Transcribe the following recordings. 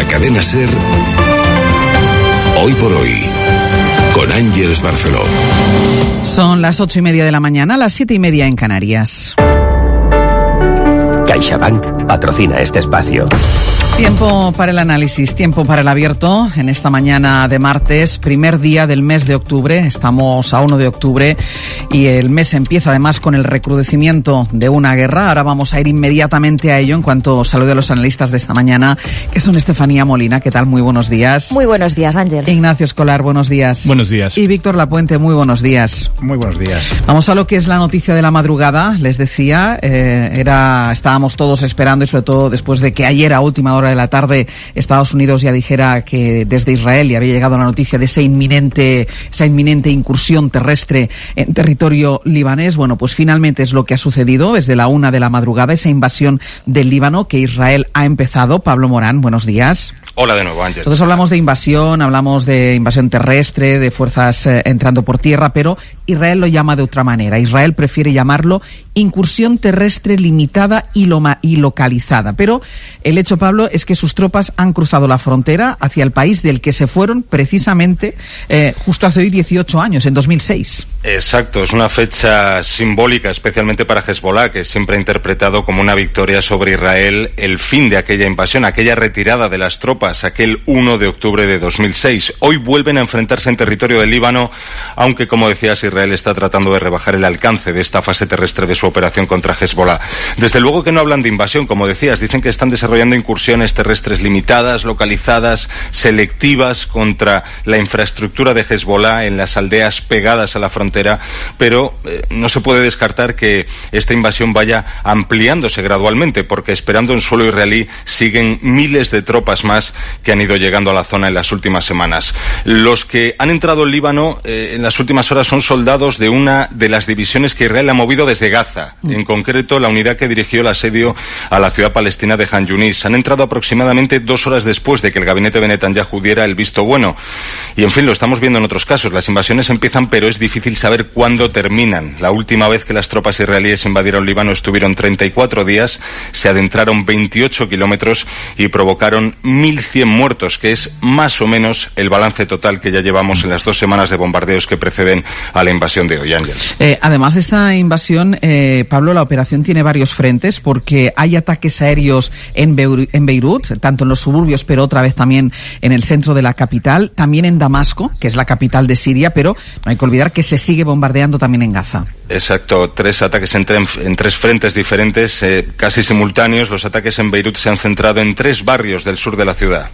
Cadena SER, Hoy por Hoy, con Ángeles Barceló. Son las 8:30 de la mañana, las 7:30 en Canarias. CaixaBank patrocina este espacio. Tiempo para el análisis, tiempo para el abierto en esta mañana de martes, primer día del mes de octubre. Estamos a 1 de octubre y el mes empieza además con el recrudecimiento de una guerra. Ahora vamos a ir inmediatamente a ello en cuanto salude a los analistas de esta mañana, que son Estefanía Molina. ¿Qué tal? Muy buenos días. Muy buenos días, Ángel. Ignacio Escolar, buenos días. Buenos días. Y Víctor Lapuente, muy buenos días. Muy buenos días. Vamos a lo que es la noticia de la madrugada. Les decía, estábamos todos esperando, y sobre todo después de que ayer a última hora de la tarde Estados Unidos ya dijera que desde Israel ya había llegado la noticia de esa inminente incursión terrestre en territorio libanés. Bueno, pues finalmente es lo que ha sucedido desde la 1 de la madrugada, esa invasión del Líbano que Israel ha empezado. Pablo Morán, buenos días. Hola de nuevo, Ángel. Nosotros hablamos de invasión terrestre, de fuerzas entrando por tierra, pero Israel lo llama de otra manera. Israel prefiere llamarlo incursión terrestre limitada y localizada. Pero el hecho, Pablo, es que sus tropas han cruzado la frontera hacia el país del que se fueron precisamente justo hace hoy 18 años, en 2006. Exacto, es una fecha simbólica, especialmente para Hezbollah, que siempre ha interpretado como una victoria sobre Israel el fin de aquella invasión, aquella retirada de las tropas, aquel 1 de octubre de 2006. Hoy vuelven a enfrentarse en territorio del Líbano, aunque, como decías, Israel está tratando de rebajar el alcance de esta fase terrestre de su operación contra Hezbollah. Desde luego que no hablan de invasión, como decías, dicen que están desarrollando incursiones terrestres limitadas, localizadas, selectivas contra la infraestructura de Hezbollah en las aldeas pegadas a la frontera, pero no se puede descartar que esta invasión vaya ampliándose gradualmente, porque esperando en suelo israelí siguen miles de tropas más que han ido llegando a la zona en las últimas semanas. Los que han entrado al Líbano en las últimas horas son soldados de una de las divisiones que Israel ha movido desde Gaza, en concreto la unidad que dirigió el asedio a la ciudad palestina de Han Yunis. Han entrado aproximadamente 2 horas después de que el gabinete de Netanyahu diera el visto bueno. Y en fin, lo estamos viendo en otros casos. Las invasiones empiezan, pero es difícil saber cuándo terminan. La última vez que las tropas israelíes invadieron Líbano estuvieron 34 días, se adentraron 28 kilómetros y provocaron 1.100 muertos, que es más o menos el balance total que ya llevamos en las 2 semanas de bombardeos que preceden a la invasión de hoy, Ángeles. Además de esta invasión, Pablo, la operación tiene varios frentes, porque hay ataques aéreos en Beirut, tanto en los suburbios, pero otra vez también en el centro de la capital, también en Damasco, que es la capital de Siria, pero no hay que olvidar que se sigue bombardeando también en Gaza. Exacto, 3 ataques en 3 frentes diferentes, casi simultáneos. Los ataques en Beirut se han centrado en 3 barrios del sur de la ciudad.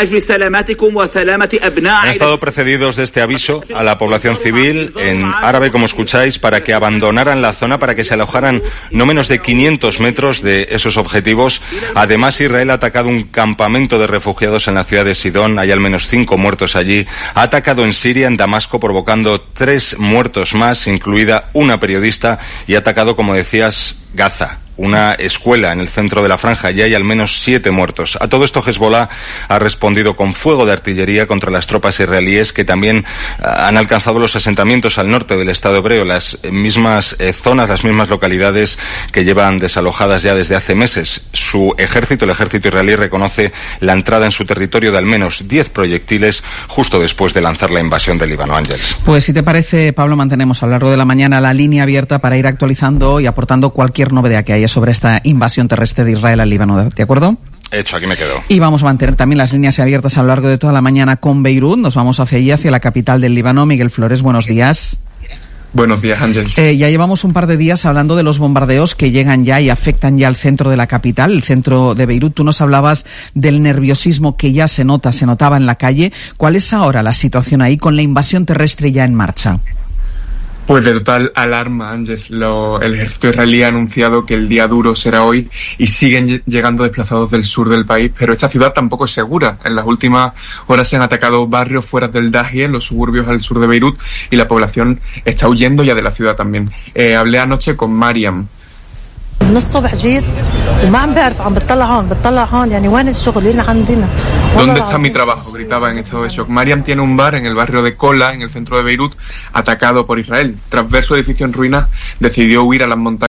Han estado precedidos de este aviso a la población civil, en árabe, como escucháis, para que abandonaran la zona, para que se alojaran no menos de 500 metros de esos objetivos. Además, Israel ha atacado un campamento de refugiados en la ciudad de Sidón, hay al menos 5 muertos allí. Ha atacado en Siria, en Damasco, provocando 3 muertos más, incluida una periodista, y ha atacado, como decías, Gaza, una escuela en el centro de la franja, y hay al menos 7 muertos. A todo esto Hezbollah ha respondido con fuego de artillería contra las tropas israelíes, que también han alcanzado los asentamientos al norte del Estado hebreo, las mismas zonas, las mismas localidades que llevan desalojadas ya desde hace meses. El ejército israelí, reconoce la entrada en su territorio de al menos 10 proyectiles justo después de lanzar la invasión del Líbano, Ángeles. Pues si te parece, Pablo, mantenemos a lo largo de la mañana la línea abierta para ir actualizando y aportando cualquier novedad que haya sobre esta invasión terrestre de Israel al Líbano, ¿de acuerdo? Hecho, aquí me quedo. Y vamos a mantener también las líneas abiertas a lo largo de toda la mañana con Beirut. Nos vamos hacia allí, hacia la capital del Líbano. Miguel Flores, buenos días. Buenos días, Ángel. Ya llevamos un par de días hablando de los bombardeos que llegan ya y afectan ya al centro de la capital, el centro de Beirut. Tú nos hablabas del nerviosismo que ya se notaba en la calle. ¿Cuál es ahora la situación ahí con la invasión terrestre ya en marcha? Pues de total alarma, Ángeles. El ejército israelí ha anunciado que el día duro será hoy y siguen llegando desplazados del sur del país, pero esta ciudad tampoco es segura. En las últimas horas se han atacado barrios fuera del Dahi, en los suburbios al sur de Beirut, y la población está huyendo ya de la ciudad también. Hablé anoche con Mariam. ¿Dónde está mi trabajo?, gritaba en estado de shock. Mariam tiene un bar en el barrio de Kola, en el centro de Beirut, atacado por Israel. Tras ver su edificio en ruinas, decidió huir a las montañas